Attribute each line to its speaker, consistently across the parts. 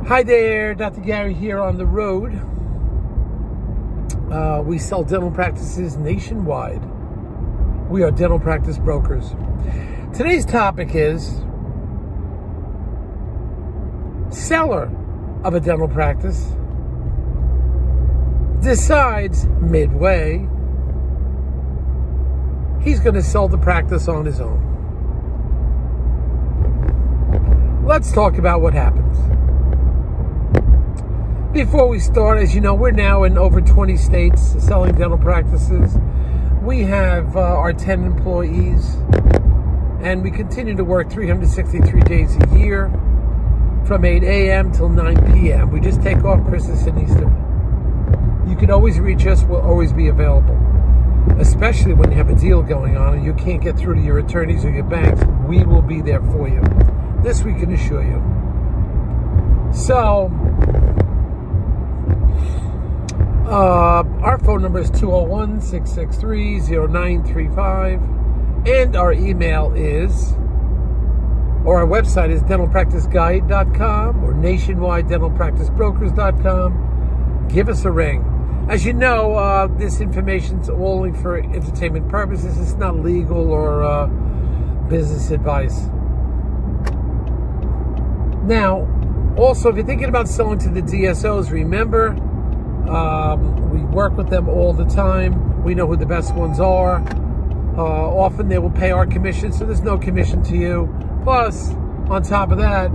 Speaker 1: Hi there, Dr. Gary here on the road. We sell dental practices nationwide. We are dental practice brokers. Today's topic is seller of a dental practice decides midway he's going to sell the practice on his own. Let's talk about what happens. Before we start, as you know, we're now in over 20 states selling dental practices. We have our 10 employees, and we continue to work 363 days a year from 8 a.m. till 9 p.m. We just take off Christmas and Easter. You can always reach us. We'll always be available, especially when you have a deal going on and you can't get through to your attorneys or your banks. We will be there for you. This we can assure you. So, our phone number is 201-663-0935, and our email is, or our website is dentalpracticeguide.com or nationwidedentalpracticebrokers.com. Give us a ring. As you know, this information is only for entertainment purposes. It's not legal or business advice. Now, also, if you're thinking about selling to the DSOs, remember, we work with them all the time. We know who the best ones are. Often they will pay our commission, so there's no commission to you. Plus, on top of that,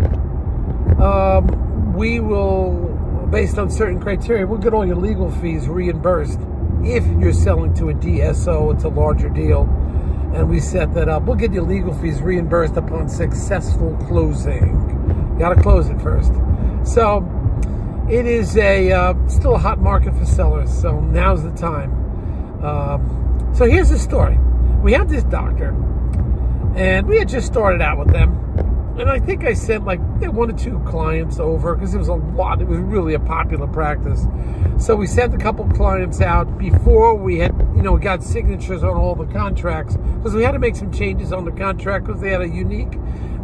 Speaker 1: we will, based on certain criteria, we'll get all your legal fees reimbursed. If you're selling to a DSO, it's a larger deal, and we set that up. We'll get your legal fees reimbursed upon successful closing. You got to close it first. So, it is still a hot market for sellers, so now's the time. So here's the story. We have this doctor, and we had just started out with them, and I think I sent like 1 or 2 clients over because it was a lot. It was really a popular practice. So we sent a couple clients out before we had, we got signatures on all the contracts, because we had to make some changes on the contract because they had a unique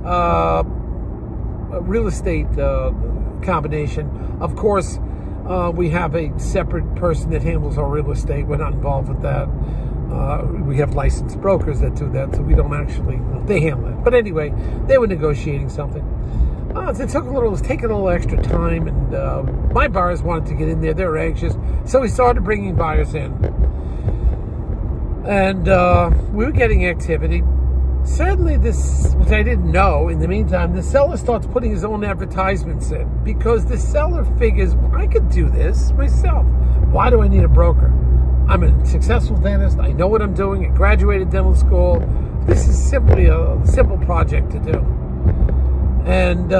Speaker 1: real estate combination. Of course, we have a separate person that handles our real estate. We're not involved with that. We have licensed brokers that do that, so we don't actually, they handle it. But anyway, they were negotiating something. It was taking a little extra time, and my buyers wanted to get in there. They were anxious. So we started bringing buyers in. And we were getting activity. Certainly this, which I didn't know, in the meantime, the seller starts putting his own advertisements in, because the seller figures, I could do this myself. Why do I need a broker? I'm a successful dentist. I know what I'm doing. I graduated dental school. This is simply a simple project to do. And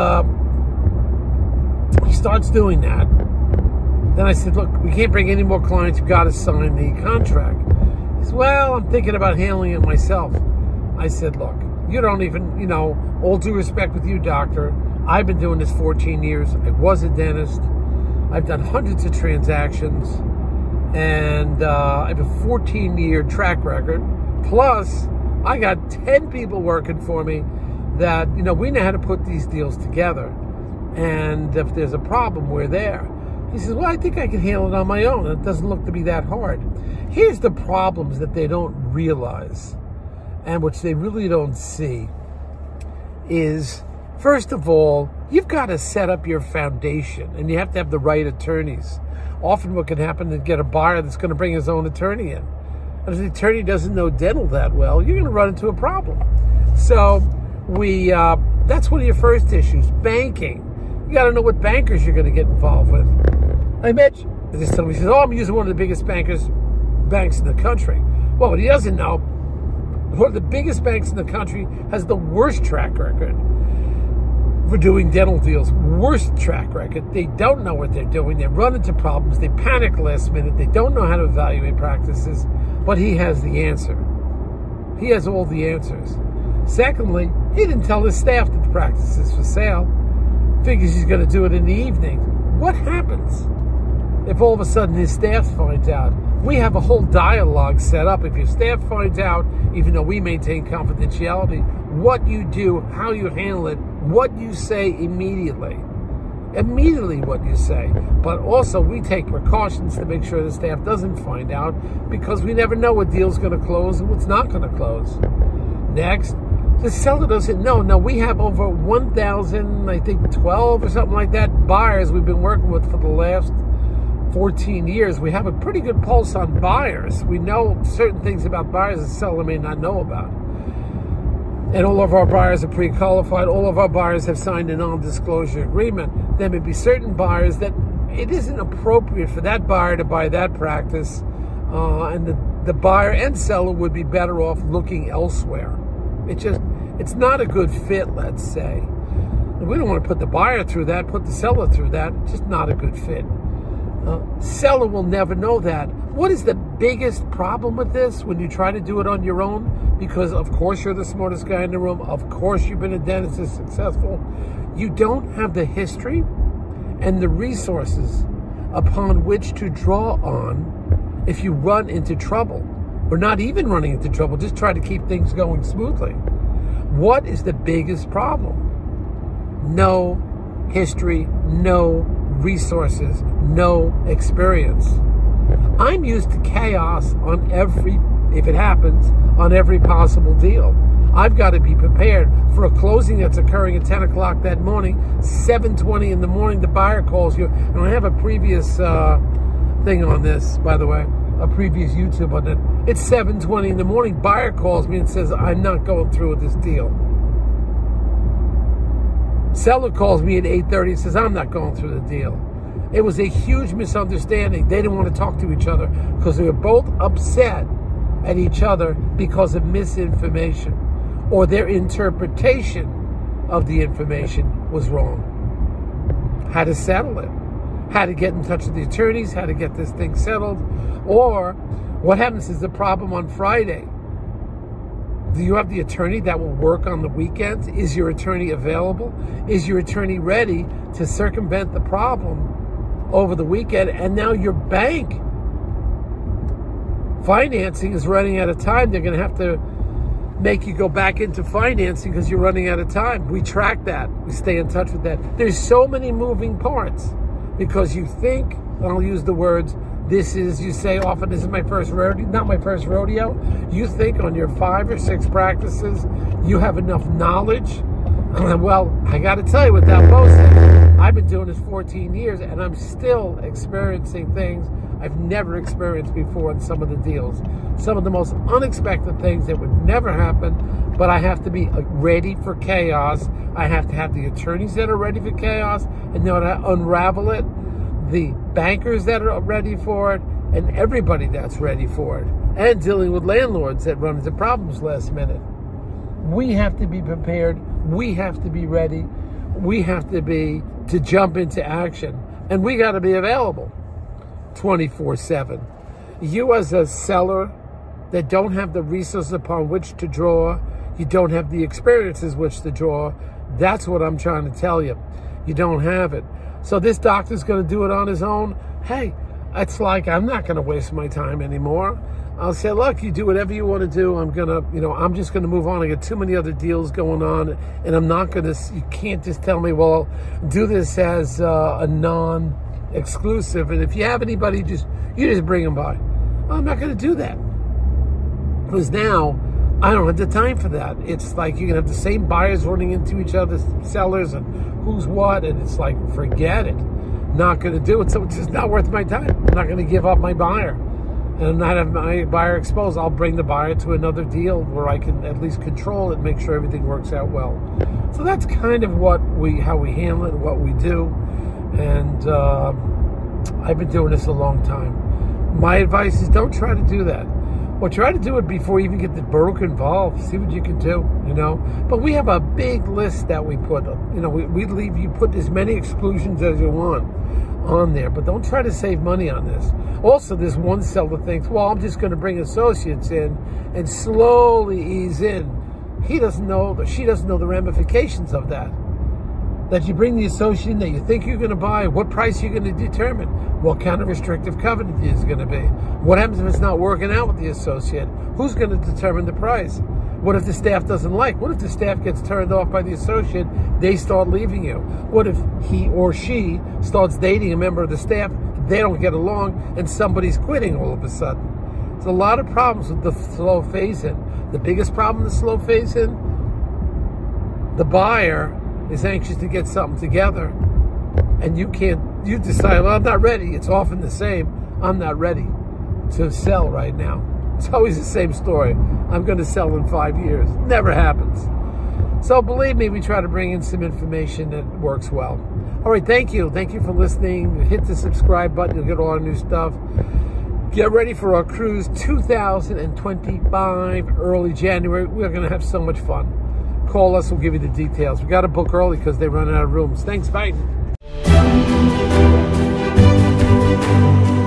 Speaker 1: he starts doing that. Then I said, look, we can't bring any more clients. You've got to sign the contract. He said, well, I'm thinking about handling it myself. I said, look, you don't even, all due respect with you, doctor, I've been doing this 14 years. I was a dentist. I've done hundreds of transactions, and I have a 14-year track record. Plus, I got 10 people working for me that, we know how to put these deals together. And if there's a problem, we're there. He says, well, I think I can handle it on my own. It doesn't look to be that hard. Here's the problems that they don't realize, and which they really don't see, is, first of all, you've got to set up your foundation, and you have to have the right attorneys. Often what can happen is get a buyer that's going to bring his own attorney in. And if the attorney doesn't know dental that well, you're going to run into a problem. So that's one of your first issues, banking. You got to know what bankers you're going to get involved with. I met this somebody says, I'm using one of the biggest banks in the country. Well, what he doesn't know, one of the biggest banks in the country has the worst track record for doing dental deals. Worst track record. They don't know what they're doing. They run into problems. They panic last minute. They don't know how to evaluate practices. But he has the answer. He has all the answers. Secondly, he didn't tell his staff that the practice is for sale. Figures he's going to do it in the evening. What happens if all of a sudden his staff finds out? We have a whole dialogue set up. If your staff finds out, even though we maintain confidentiality, what you do, how you handle it, what you say immediately. immediately what you say. But also we take precautions to make sure the staff doesn't find out, because we never know what deal's going to close and what's not going to close. Next, the seller doesn't know. Now, we have over 1,000, I think 12 or something like that, buyers we've been working with for the last 14 years. We have a pretty good pulse on buyers. We know certain things about buyers the seller may not know about. And all of our buyers are pre-qualified. All of our buyers have signed a non-disclosure agreement. There may be certain buyers that it isn't appropriate for that buyer to buy that practice, and the buyer and seller would be better off looking elsewhere. It's not a good fit, let's say. We don't want to put the buyer through that, put the seller through that. It's just not a good fit. Seller will never know that. What is the biggest problem with this when you try to do it on your own? Because of course you're the smartest guy in the room. Of course you've been a dentist that's successful. You don't have the history and the resources upon which to draw on if you run into trouble. Or not even running into trouble, just try to keep things going smoothly. What is the biggest problem? No history, no resources, no experience. I'm used to chaos on if it happens, on every possible deal. I've got to be prepared for a closing that's occurring at 10 o'clock that morning, 7:20 in the morning, the buyer calls you. And I have a previous thing on this, by the way, a previous YouTube on it. It's 7:20 in the morning, buyer calls me and says, I'm not going through with this deal. Seller calls me at 8:30 and says, I'm not going through the deal. It was a huge misunderstanding. They didn't want to talk to each other because they were both upset at each other because of misinformation, or their interpretation of the information was wrong. How to settle it, how to get in touch with the attorneys, how to get this thing settled, or what happens is the problem on Friday. Do you have the attorney that will work on the weekends? Is your attorney available? Is your attorney ready to circumvent the problem over the weekend? And now your bank financing is running out of time. They're going to have to make you go back into financing because you're running out of time. We track that. We stay in touch with that. There's so many moving parts because you think, I'll use the words, you say often, this is my first rodeo, not my first rodeo. You think on your 5 or 6 practices, you have enough knowledge. Well, I got to tell you, without boasting, I've been doing this 14 years and I'm still experiencing things I've never experienced before in some of the deals. Some of the most unexpected things that would never happen, but I have to be ready for chaos. I have to have the attorneys that are ready for chaos and know how to unravel it, the bankers that are ready for it, and everybody that's ready for it, and dealing with landlords that run into problems last minute. We have to be prepared. We have to be ready. We have to jump into action, and we got to be available 24/7. You as a seller that don't have the resources upon which to draw, you don't have the experiences which to draw, that's what I'm trying to tell you. You don't have it. So this doctor's going to do it on his own. Hey, it's like, I'm not going to waste my time anymore. I'll say, look, you do whatever you want to do. I'm just going to move on. I got too many other deals going on, and I'm not going to, you can't just tell me, well, do this as a non-exclusive. And if you have anybody, you just bring them by. Well, I'm not going to do that. Because now, I don't have the time for that. It's like you're going to have the same buyers running into each other's sellers and who's what, and it's like, forget it. Not going to do it, so it's just not worth my time. I'm not going to give up my buyer and not have my buyer exposed. I'll bring the buyer to another deal where I can at least control it, make sure everything works out well. So that's kind of how we handle it and what we do. And I've been doing this a long time. My advice is don't try to do that. Well, try to do it before you even get the broker involved. See what you can do, But we have a big list that we put, we leave you put as many exclusions as you want on there, but don't try to save money on this. Also, this one seller thinks, well, I'm just going to bring associates in and slowly ease in. He doesn't know, she doesn't know the ramifications of that. That you bring the associate in that you think you're going to buy, what price you're going to determine, what kind of restrictive covenant is going to be, what happens if it's not working out with the associate, who's going to determine the price, What if the staff doesn't like? What if the staff gets turned off by the associate? They start leaving you. What if he or she starts dating a member of the staff? They don't get along, and somebody's quitting all of a sudden. There's a lot of problems with the slow phase-in. The biggest problem with the slow phase-in, the buyer is anxious to get something together, and you decide, well, I'm not ready. It's often the same. I'm not ready to sell right now. It's always the same story. I'm going to sell in 5 years. Never happens. So believe me, we try to bring in some information that works well. All right, thank you. Thank you for listening. Hit the subscribe button. You'll get all our new stuff. Get ready for our cruise 2025, early January. We're going to have so much fun. Call us. We'll give you the details. We got to book early because they run out of rooms. Thanks. Bye.